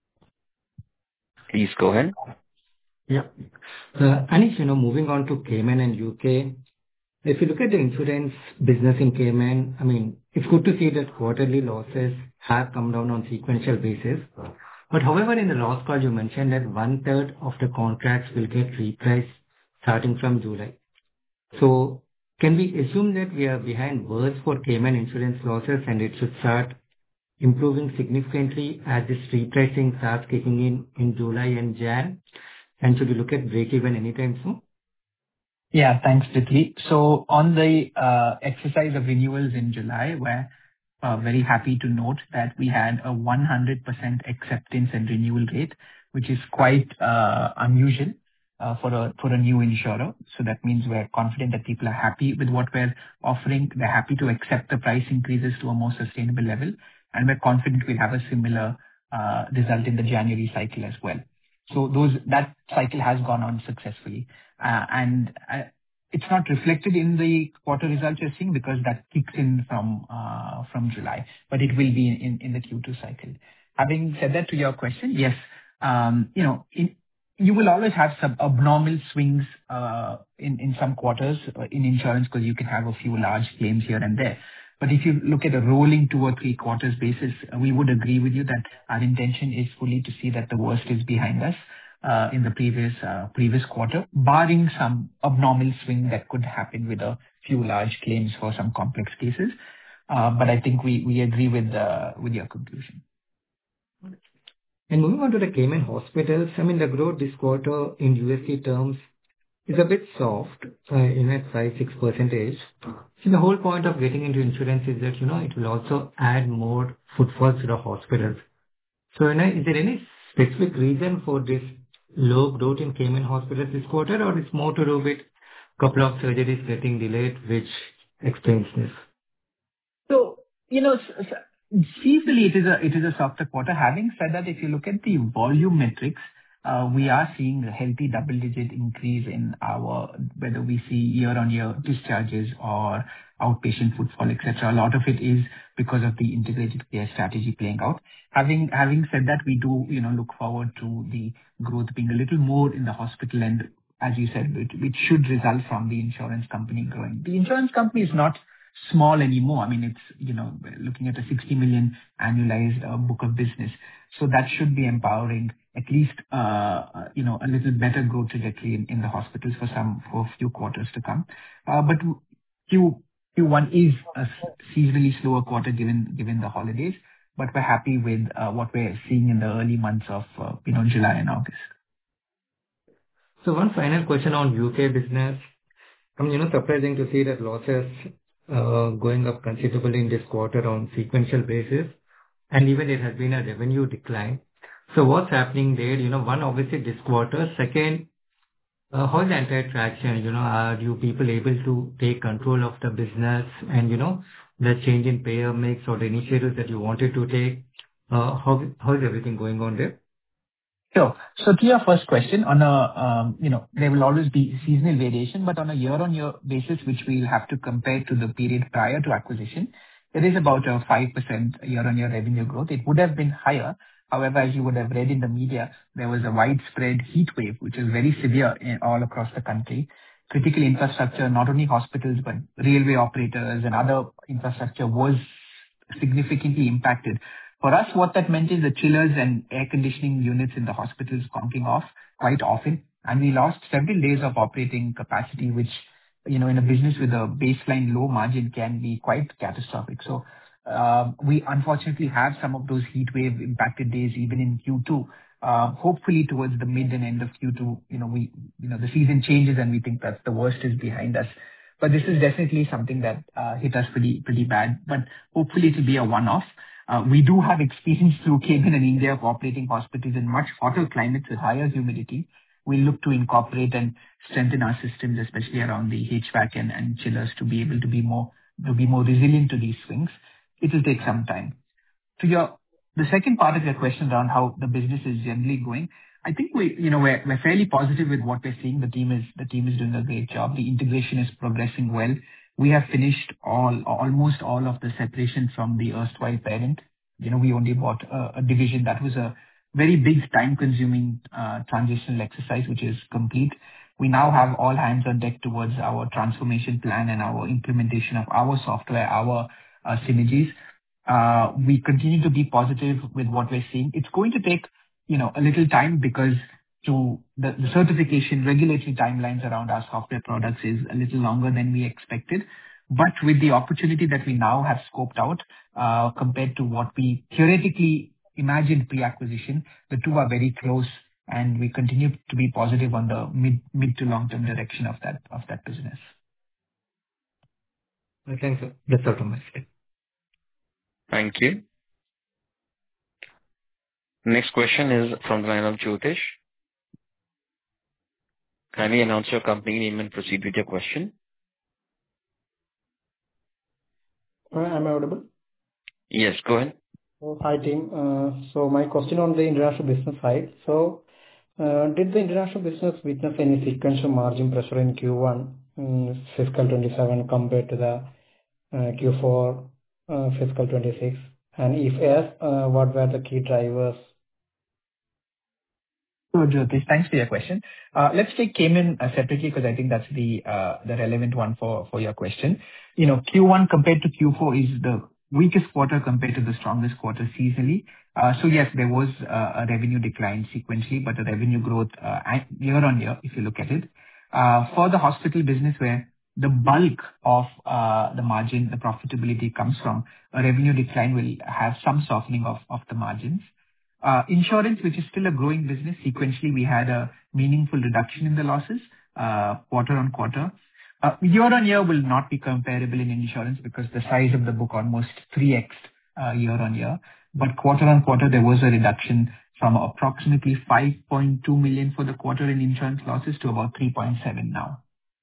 Please go ahead. Yeah. Uh, Anish, you know, moving on to Cayman and U K, if you look at the insurance business in Cayman, I mean, it's good to see that quarterly losses have come down on sequential basis. But however, in the last call, you mentioned that one-third of the contracts will get repriced starting from July. So can we assume that we are behind worse for Cayman insurance losses, and it should start improving significantly as this repricing starts kicking in in July and Jan? And should we look at break-even anytime soon? Yeah, thanks, Prithvi. So on the uh, exercise of renewals in July, we're uh, very happy to note that we had a one hundred percent acceptance and renewal rate, which is quite uh, unusual uh, for a for a new insurer. So that means we're confident that people are happy with what we're offering. They're happy to accept the price increases to a more sustainable level, and we're confident we'll have a similar uh, result in the January cycle as well. So those that cycle has gone on successfully. Uh, and uh, It's not reflected in the quarter results you're seeing because that kicks in from uh, from July, but it will be in in the Q two cycle. Having said that, to your question, yes, um, you know, in- you will always have some abnormal swings uh, in in some quarters uh, in insurance because you can have a few large claims here and there. But if you look at a rolling two or three quarters basis, uh, we would agree with you that our intention is fully to see that the worst is behind us uh, in the previous uh, previous quarter, barring some abnormal swing that could happen with a few large claims for some complex cases. Uh, But I think we we agree with uh, with your conclusion. And moving on to the Cayman hospitals, I mean, the growth this quarter in U S D terms is a bit soft, uh, in at five to six percentage. So the whole point of getting into insurance is that, you know, it will also add more footfalls to the hospitals. So, you know, is there any specific reason for this low growth in Cayman hospitals this quarter, or it's more to do with couple of surgeries getting delayed, which explains this? So, you know, s- s- seasonally, it is a it is a softer quarter. Having said that, if you look at the volume metrics, uh, we are seeing a healthy double-digit increase in our, whether we see year-on-year discharges or outpatient footfall, et cetera. A lot of it is because of the integrated care strategy playing out. Having having said that, we do, you know, look forward to the growth being a little more in the hospital end, as you said, which which should result from the insurance company growing. The insurance company is not small anymore. I mean, it's, you know, we're looking at a sixty million annualized uh, book of business. So that should be empowering at least, uh, uh, you know, a little better growth trajectory in, in the hospitals for some, for a few quarters to come. Uh, but Q, Q1 is a s- seasonally slower quarter given, given the holidays, but we're happy with uh, what we're seeing in the early months of, uh, you know, July and August. So one final question on U K business. I mean, you know, surprising to see that losses uh, going up considerably in this quarter on sequential basis, and even there has been a revenue decline. So what's happening there? You know, one, obviously this quarter. Second, uh, how is the entire traction? You know, are you people able to take control of the business and, you know, the change in payer mix or the initiatives that you wanted to take? Uh, how How is everything going on there? Sure. So to your first question, on a, um, you know, there will always be seasonal variation, but on a year-on-year basis, which we'll have to compare to the period prior to acquisition, there is about a five percent year-on-year revenue growth. It would have been higher, However, as you would have read in the media, there was a widespread heat wave, which is very severe in, all across the country. Critical infrastructure, not only hospitals, but railway operators and other infrastructure was significantly impacted. For us, what that meant is the chillers and air conditioning units in the hospitals conking off quite often, and we lost several days of operating capacity, which, you know, in a business with a baseline low margin can be quite catastrophic. So uh, we unfortunately have some of those heat wave impacted days even in Q two. Uh, hopefully towards the mid and end of Q two, you know, we, you know, the season changes and we think that the worst is behind us. But this is definitely something that uh, hit us pretty pretty bad. But hopefully it'll be a one-off. Uh, we do have experience through Cayman and India of operating hospitals in much hotter climates with higher humidity. We look to incorporate and strengthen our systems, especially around the H V A C and, and chillers, to be able to be more to be more resilient to these swings. It will take some time. To your the second part of your question around how the business is generally going, I think we, you know, we're we're fairly positive with what we're seeing. The team is the team is doing a great job. The integration is progressing well. We have finished all almost all of the separation from the erstwhile parent. You know, we only bought a, a division that was a very big time-consuming uh, transitional exercise, which is complete. We now have all hands on deck towards our transformation plan and our implementation of our software, our uh, synergies. Uh, we continue to be positive with what we're seeing. It's going to take, you know, a little time because to the, the certification regulatory timelines around our software products is a little longer than we expected. But with the opportunity that we now have scoped out, uh, compared to what we theoretically imagined pre-acquisition, the two are very close, and we continue to be positive on the mid mid to long-term direction of that of that business. Thanks, sir. That's all from my side. Thank you. Next question is from the line of Jyotish. Kindly announce your company name and proceed with your question. Uh, Am I audible? Yes, go ahead. Oh, hi, team. Uh, So my question on the international business side. So, uh, did the international business witness any sequential margin pressure in Q one, in fiscal twenty-seven compared to the uh, Q four, uh, fiscal twenty-six? And if yes, uh, what were the key drivers? So, Jyotish, thanks for your question. Uh, Let's take Cayman uh, separately because I think that's the uh, the relevant one for for your question. You know, Q one compared to Q four is the weakest quarter compared to the strongest quarter seasonally. Uh, So yes, there was uh, a revenue decline sequentially, but a revenue growth uh, at- year-on-year, if you look at it. Uh, For the hospital business, where the bulk of uh, the margin, the profitability comes from, a revenue decline will have some softening of of the margins. Uh Insurance, which is still a growing business, sequentially, we had a meaningful reduction in the losses, uh quarter-on-quarter. Uh Year-on-year will not be comparable in insurance because the size of the book almost three x uh, year-on-year. But quarter-on-quarter, there was a reduction from approximately five point two million for the quarter in insurance losses to about three point seven now.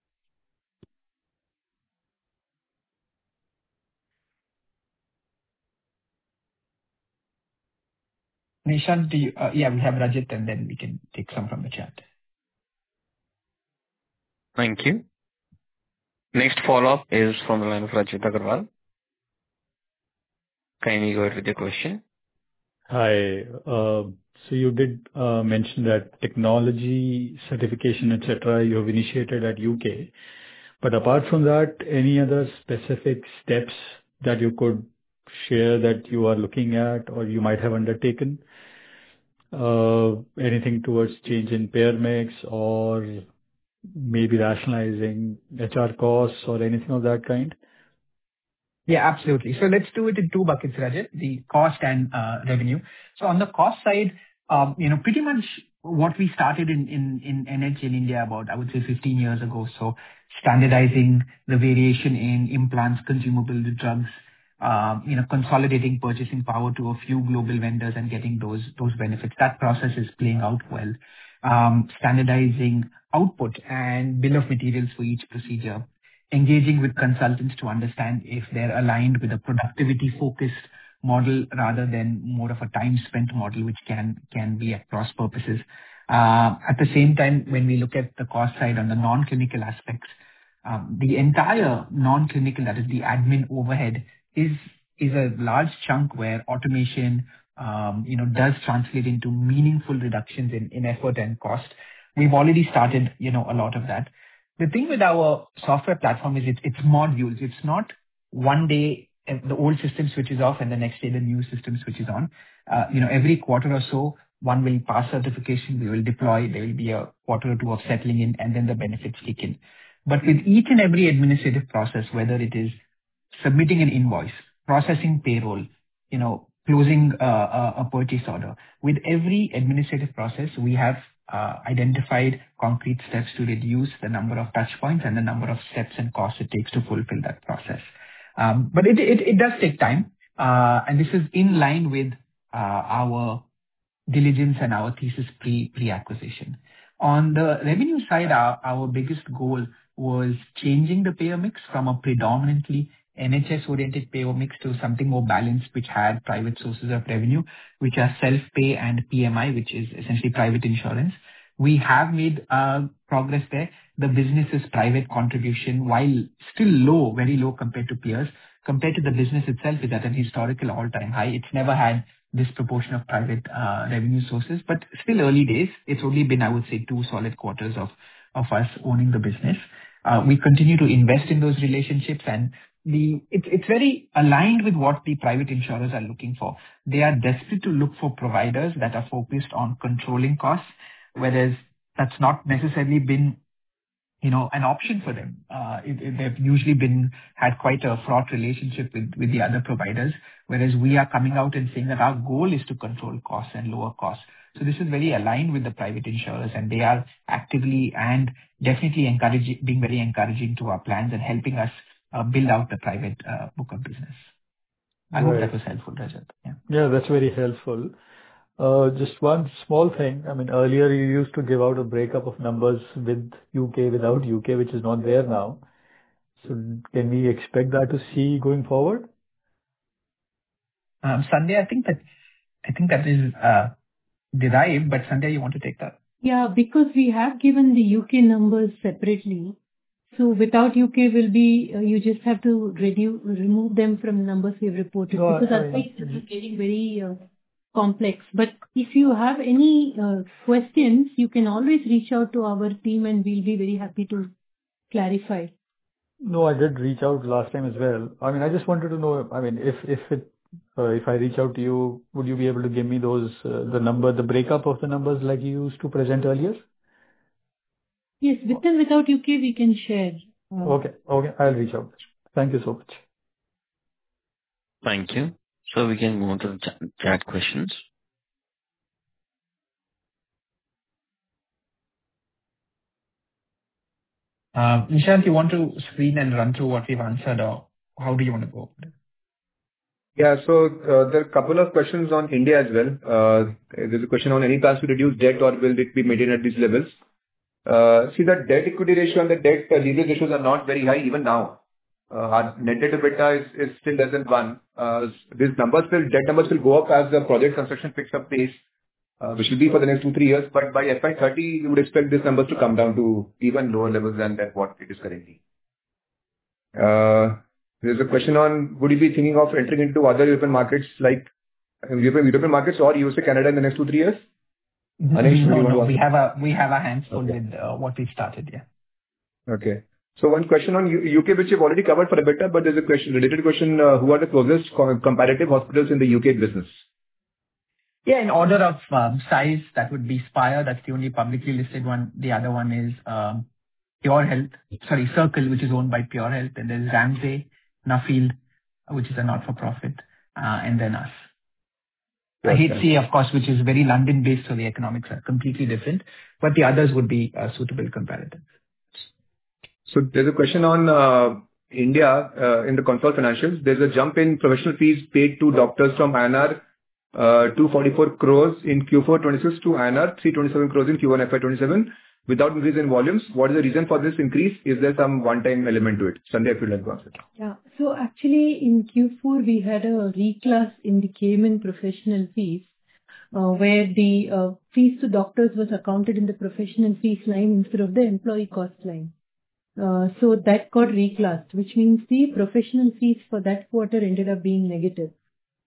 Nishant, do you... uh, Yeah, we have Rajat, and then we can take some from the chat. Thank you. Next follow-up is from the line of Rajat Agarwal. Kindly go ahead with your question. Hi. uh, So you did uh, mention that technology certification, et cetera, you have initiated at U K. But apart from that, any other specific steps that you could share that you are looking at or you might have undertaken? Uh, Anything towards change in payer mix or maybe rationalizing H R costs or anything of that kind? Yeah, absolutely. So let's do it in two buckets, Rajat, the cost and uh, revenue. So on the cost side, um, you know, pretty much what we started in in in N H in India about, I would say fifteen years ago. So standardizing the variation in implants, consumable drugs, um, you know, consolidating purchasing power to a few global vendors and getting those those benefits. That process is playing out well. Um, Standardizing output and bill of materials for each procedure, engaging with consultants to understand if they're aligned with a productivity-focused model rather than more of a time-spent model, which can can be at cross purposes. Uh, At the same time, when we look at the cost side on the non-clinical aspects, um, the entire non-clinical, that is the admin overhead, is is a large chunk where automation, um, you know, does translate into meaningful reductions in, in effort and cost. We've already started, you know, a lot of that. The thing with our software platform is it, it's modules. It's not one day uh, the old system switches off and the next day the new system switches on. Uh, you know, every quarter or so, one will pass certification, we will deploy, there will be a quarter or two of settling in, and then the benefits kick in. But with each and every administrative process, whether it is submitting an invoice, processing payroll, you know, closing uh, a, a purchase order, with every administrative process, we have uh, identified concrete steps to reduce the number of touch points and the number of steps and costs it takes to fulfill that process. Um, but it, it, it does take time, uh, and this is in line with uh, our diligence and our thesis pre, pre-acquisition. On the revenue side, our, our biggest goal was changing the payer mix from a predominantly N H S-oriented payer mix to something more balanced, which had private sources of revenue, which are self-pay and P M I, which is essentially private insurance. We have made uh, progress there. The business's private contribution, while still low, very low compared to peers, compared to the business itself, is at an historical all-time high. It's never had this proportion of private uh, revenue sources, but still early days. It's only been, I would say, two solid quarters of, of us owning the business. Uh, we continue to invest in those relationships, and the it's it's very aligned with what the private insurers are looking for. They are desperate to look for providers that are focused on controlling costs, whereas that's not necessarily been, you know, an option for them. Uh, it, it, they've usually been had quite a fraught relationship with, with the other providers, whereas we are coming out and saying that our goal is to control costs and lower costs. So this is very aligned with the private insurers, and they are actively and definitely encouraging, being very encouraging to our plans and helping us uh, build out the private uh, book of business. I hope Right. that was helpful, Rajat. Yeah. Yeah, that's very helpful. Uh, Just one small thing. I mean, earlier you used to give out a breakup of numbers with U K, without U K, which is not there now. So can we expect that to see going forward? Um, Sunday, I think that I think that is uh, derived, but Sunday, you want to take that? Yeah, because we have given the U K numbers separately. So without U K will be, uh, you just have to reduce, remove them from the numbers we've reported, No, because I otherwise this mean, is getting very uh, complex. But if you have any uh, questions, you can always reach out to our team and we'll be very happy to clarify. no, I did reach out last time as well. I mean, I just wanted to know, I mean, if if it uh, if I reach out to you, would you be able to give me those, uh, the number, the breakup of the numbers like you used to present earlier? Yes, with and without U K we can share. Uh, Okay. Okay, I'll reach out. Thank you so much. Thank you. So we can move on to the chat, chat questions. Uh, Nishant, you want to screen and run through what we've answered, or how do you want to go? Yeah. So uh, there are a couple of questions on India as well. Uh, There's a question on any plans to reduce debt, or will it be maintained at these levels? Uh, See, the debt equity ratio and the debt uh, leverage ratios are not very high even now. Uh, Our net debt to EBITDA is is still less than one. Uh, These numbers will, debt numbers will go up as the project construction picks up pace, uh, which will be for the next two, three years. But by F Y thirty, we would expect these numbers to come down to even lower levels than than what it is currently. Uh, There's a question on, would you be thinking of entering into other European markets like uh, European European markets or U S A, Canada in the next two, three years? Anish, would No, you want no, to we answer? have a we have a hands full Okay. with uh, what we've started. Yeah. Okay. So one question on U- UK, which you've already covered for EBITDA, but there's a question, related question, uh, who are the closest co- comparative hospitals in the U K business? Yeah, in order of um, size, that would be Spire. That's the only publicly listed one. The other one is um, Pure Health. Sorry, Circle, which is owned by Pure Health. And there's Ramsay, Nuffield, which is a not-for-profit, uh, and then us. Uh, Yes, H thanks. C A, of course, which is very London-based, so the economics are completely different. But the others would be uh, suitable comparative. So there's a question on uh, India uh, in the consolidated financials. There's a jump in professional fees paid to doctors from I N R uh, two hundred forty-four crores in Q four twenty-six to I N R three hundred twenty-seven crores in Q one F Y twenty-seven without increase in volumes. What is the reason for this increase? Is there some one-time element to it? Sanjay, if you'd like to answer. Yeah. So actually in Q four we had a reclass in the Cayman professional fees, uh, where the uh, fees to doctors was accounted in the professional fees line instead of the employee cost line. Uh, so that got reclassed, which means the professional fees for that quarter ended up being negative.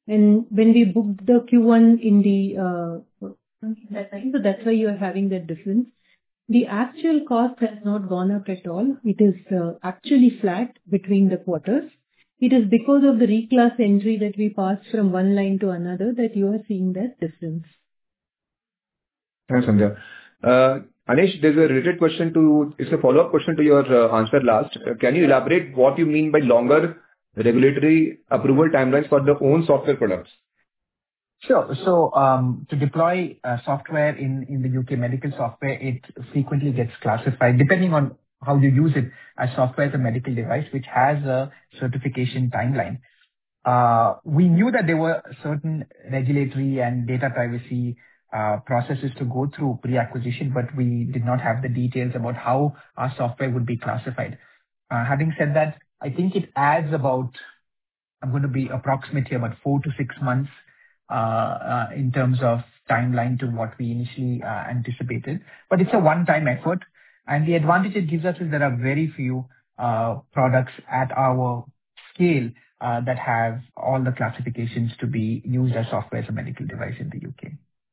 And when we booked the Q one in the uh, that time, so that's why you are having that difference. The actual cost has not gone up at all. It is uh, actually flat between the quarters. It is because of the reclass entry that we passed from one line to another that you are seeing that difference. Thanks, Sandhya. Uh, Anish, there's a related question to, it's a follow-up question to your uh, answer last. Uh, Can you elaborate what you mean by longer regulatory approval timelines for the own software products? Sure. So, um, to deploy uh, software in in the U K medical software, it frequently gets classified, depending on how you use it, as software as a medical device, which has a certification timeline. Uh, We knew that there were certain regulatory and data privacy uh, processes to go through pre-acquisition, but we did not have the details about how our software would be classified. Uh, Having said that, I think it adds about, I'm going to be approximate here, but four to six months uh, uh, in terms of timeline to what we initially uh, anticipated. But it's a one-time effort, and the advantage it gives us is there are very few uh, products at our scale uh, that have all the classifications to be used as software as a medical device in the U K.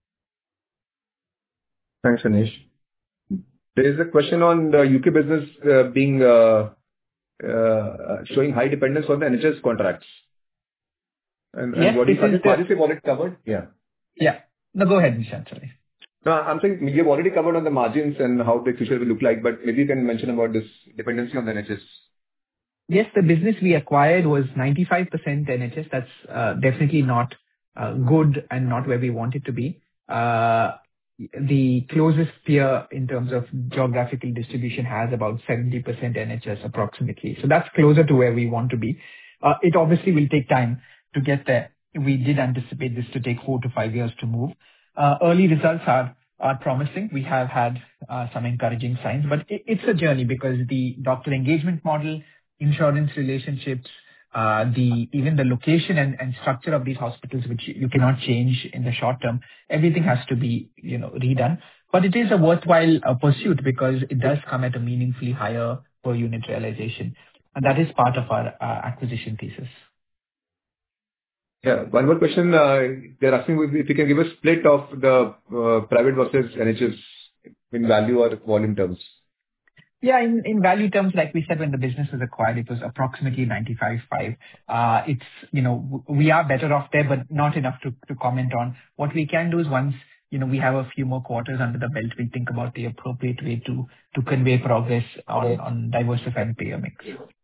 Thanks, Anish. There is a question on the U K business uh, being uh, uh, showing high dependence on the N H S contracts. And, and Yes, what this you is the- margins you've already covered? Yeah. Yeah. No, go ahead, Nishant. Sorry. No, I'm saying you've already covered on the margins and how the future will look like, but maybe you can mention about this dependency on the N H S. Yes, the business we acquired was ninety-five percent N H S. That's uh, definitely not uh, good and not where we want it to be. Uh, The closest peer in terms of geographical distribution has about seventy percent N H S approximately. So that's closer to where we want to be. Uh, It obviously will take time to get there. We did anticipate this to take four to five years to move. Uh, Early results are are promising. We have had uh, some encouraging signs, but it- it's a journey because the doctor engagement model, insurance relationships, uh, the even the location and and structure of these hospitals, which you cannot change in the short term, everything has to be, you know, redone. But it is a worthwhile uh, pursuit because it does come at a meaningfully higher per unit realization, and that is part of our uh, acquisition thesis. Yeah. One more question. uh, They're asking if you can give a split of the uh, private versus N H S in value or volume terms. Yeah, in in value terms, like we said, when the business was acquired, it was approximately ninety-five five. Uh, It's, you know, w- we are better off there, but not enough to to comment on. What we can do is once, you know, we have a few more quarters under the belt, we think about the appropriate way to to convey progress on on diversified payer mix.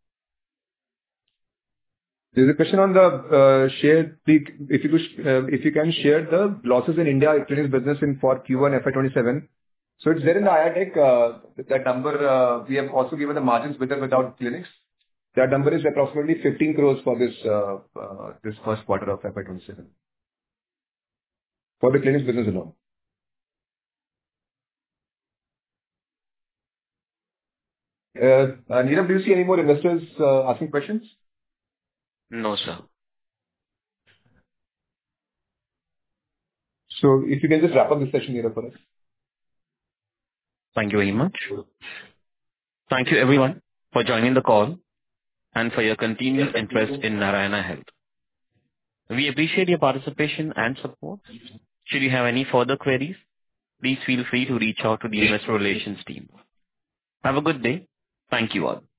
There's a question on the uh, share. the- If you could, uh, if you can share the losses in India clinics business in for Q one F Y twenty-seven. So it's there in the I R Tech, uh, that number, uh, we have also given the margins with or without clinics. That number is approximately fifteen crores for this uh, uh, this first quarter of F Y twenty-seven. For the clinics business alone. Uh, uh, Neerav, do you see any more investors uh, asking questions? No, sir. So if you can just wrap up this session, Neerav, for us. Thank you very much. Thank you everyone for joining the call and for your continued interest in Narayana Health. We appreciate your participation and support. Should you have any further queries, please feel free to reach out to the investor relations team. Have a good day. Thank you all.